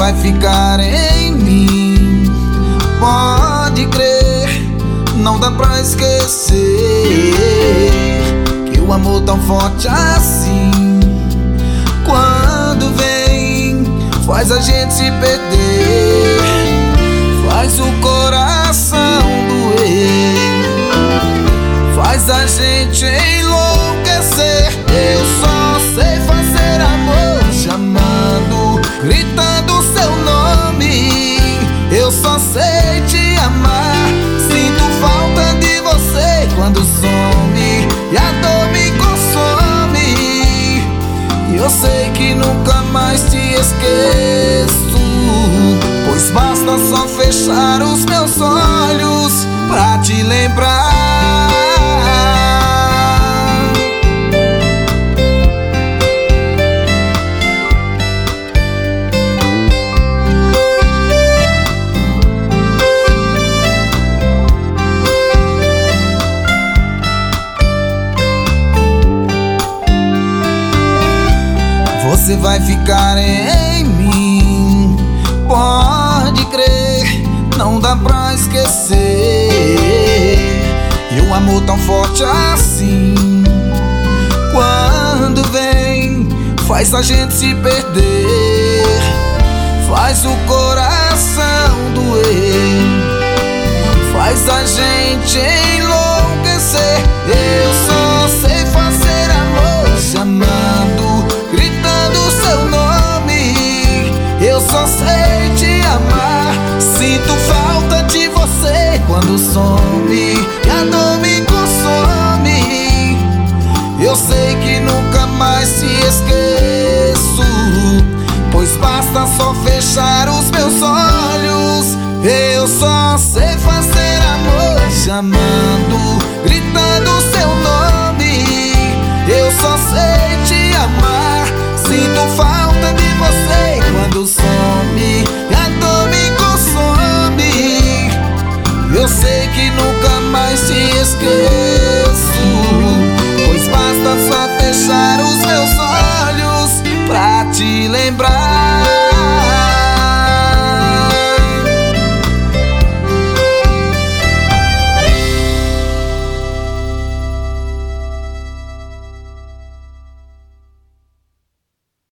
vai ficar em mim. Pode crer, não dá pra esquecer que o amor tão forte assim, quando vem, faz a gente se perder, faz o coração doer, faz a gente enlouquecer. Eu só sei fazer amor chamando, gritando seu nome. Eu só sei te amar, sinto falta de você quando some e a dor me consome. E eu sei que nunca mais te esqueço, pois basta só fechar os meus olhos pra te lembrar. Você vai ficar em mim, pode crer, não dá pra esquecer. E o amor tão forte assim, quando vem, faz a gente se perder, faz o coração doer, faz a gente enlouquecer. Eu